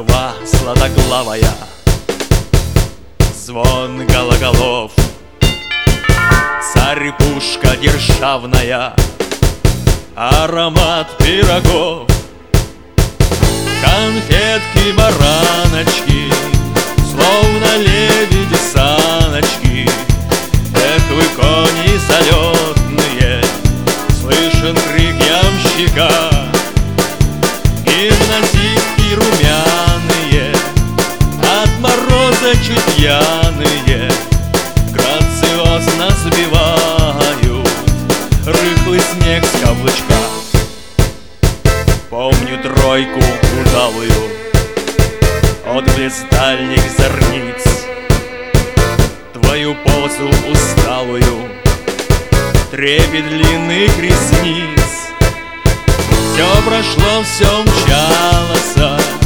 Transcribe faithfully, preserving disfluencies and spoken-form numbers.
Москва сладоглавая, звон гологолов, царь-пушка державная, аромат пирогов, конфетки-бараночки, словно лебеди саночки. Эх вы, кони залетные, слышен крик ямщика, гимназистки румяные, от мороза чуть пьяные, грациозно сбивают рыхлый снег с каблучка. Помню тройку удалую, отблеск дальних зорниц, твою позу усталую, трепет длинных ресниц. Все прошло, все мчалось,